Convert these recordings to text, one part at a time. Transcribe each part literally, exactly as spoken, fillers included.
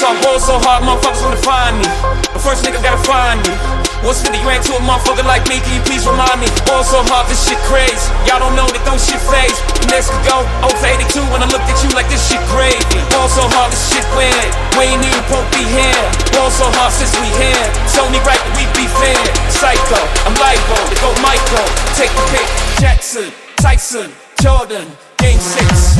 I ball so hard, motherfuckers wanna find me. The first nigga gotta find me. What's fifty grand to a motherfucker like me? Can you please remind me? Ball so hard, this shit crazy. Y'all don't know that don't shit phase. The next could go oh for eighty-two when I looked at you like this shit gravy. Ball so hard, this shit weird. We ain't even won't be here. Ball so hard since we here. It's only right that we be fair. Psycho, I'm libo, to go Michael. Take the pick. Jackson, Tyson, Jordan, game six.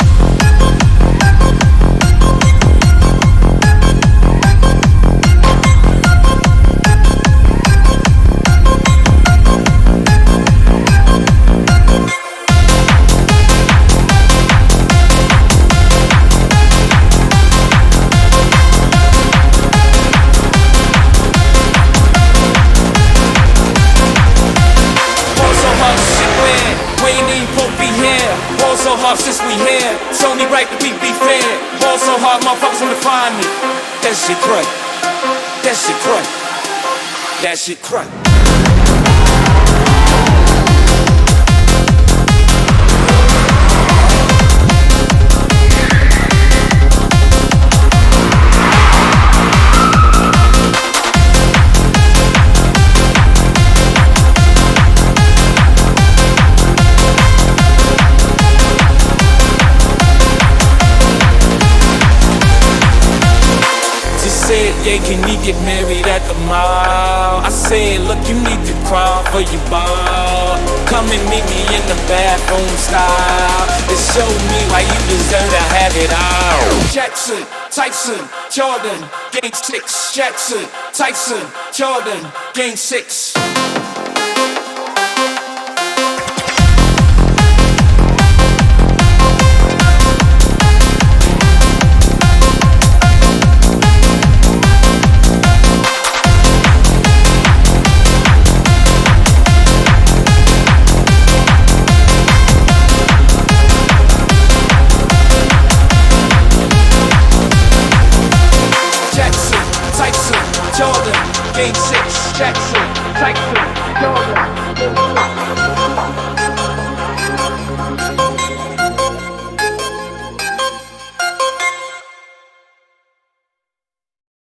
So hard since we here, it's only right that we be fair. Ball so hard, motherfuckers wanna find me. That shit crack, that shit crack, that shit crack. Yeah, can we get married at the mall? I said, look, you need to crawl for your ball. Come and meet me in the bathroom style and show me why you deserve to have it all. Jackson, Tyson, Jordan, game six. Jackson, Tyson, Jordan, game six. Jordan, game six, Jackson, Tyson, Jordan, game six.